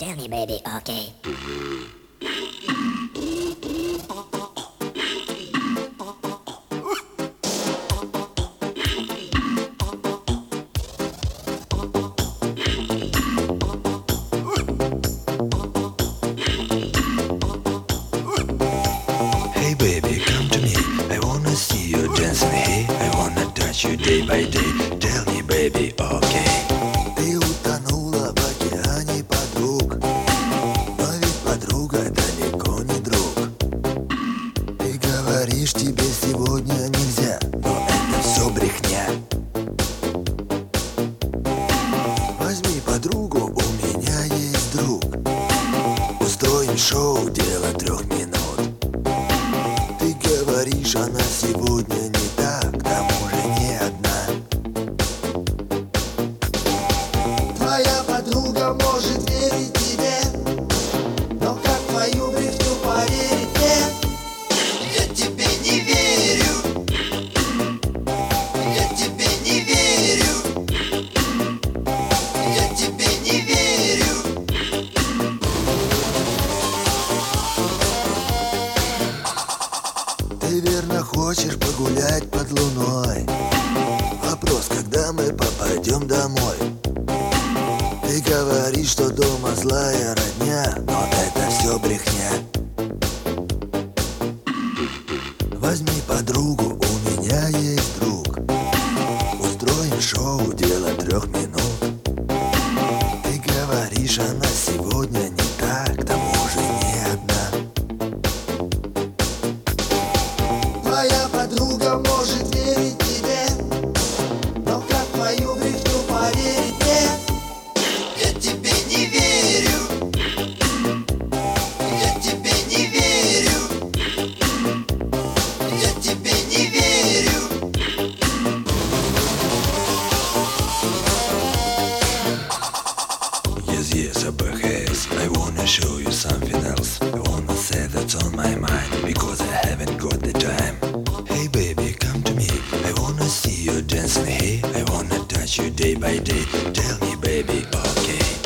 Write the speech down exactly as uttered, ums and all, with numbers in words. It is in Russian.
Tell me, baby, okay. Hey baby, come to me. I wanna see you dancing. Hey, I wanna touch you day by day. Tell me, baby, okay. Ты утонула в океане подруг, но ведь подруга далеко не друг. Ты говоришь, тебе сегодня нельзя, но это все брехня. Возьми подругу, у меня есть друг. Устроим шоу, дело трех минут. Ты говоришь, она сегодня не так, к тому же не одна. Твоя подруга может верить тебе, но как твою брехню поверить мне? Я тебе не верю, я тебе не верю, я тебе не верю. Ты верно хочешь погулять под луной. Вопрос, когда мы попадем домой. Ты говоришь, что дома злая родня, но это все брехня. Возьми подругу, у меня есть друг. Устроим шоу, дело трех минут. Ты говоришь, она сегодня не так, к тому же не одна. Твоя подруга может верить тебе, но как твою брехню поверить мне? Я тебе не верю, я тебе не верю, я тебе не верю. Yes, yes, upper case. I wanna show you something else. I wanna say that's on my mind because I haven't got the time. Hey baby, come to me. I wanna see you dancing. Hey, I wanna touch you day by day. Tell me, baby, okay.